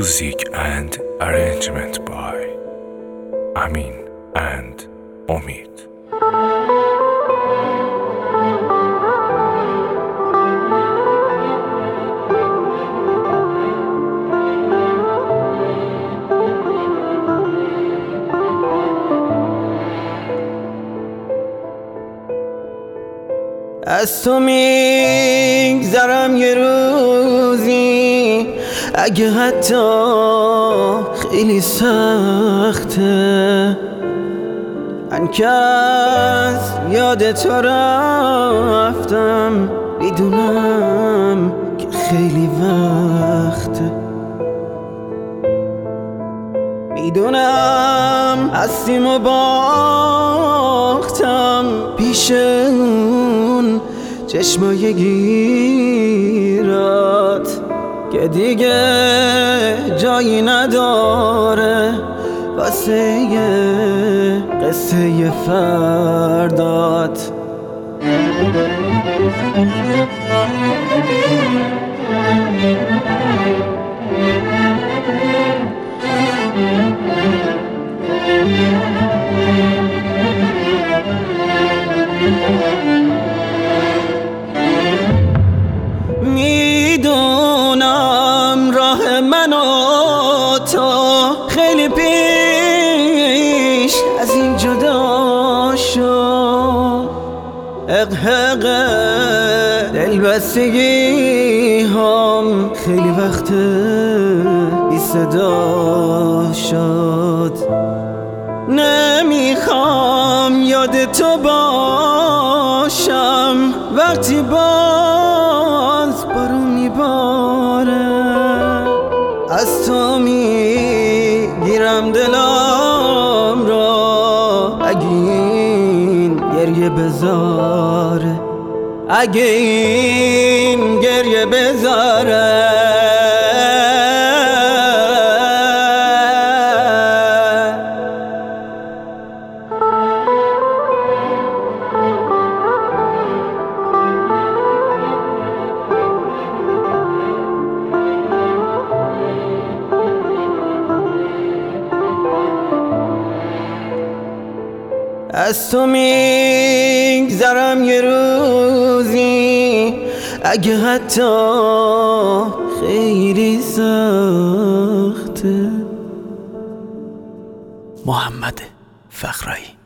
Music and arrangement by Amin and Omid. از تو میگذرم یه روزی اگه حتی خیلی سخته، من که از یاد تو رفتم میدونم که خیلی وقته، میدونم هستیم و باختم پیش اون چشمای گیرات که دیگه جایی نداره واسه یه قصه فردات. میدونم راه من و تو خیلی پیش از این جدا شد، حق دلبستگی هم خیلی وقت بی صدا شد. نمیخوام یاد تو باشم وقتی باز بارون میباره، از تو میگیرم دلم را اگه این گریه بذاره، اگه این گریه بذاره. از تو میگذرم یه روزی اگه حتی خیلی سخته. محمد فخرایی.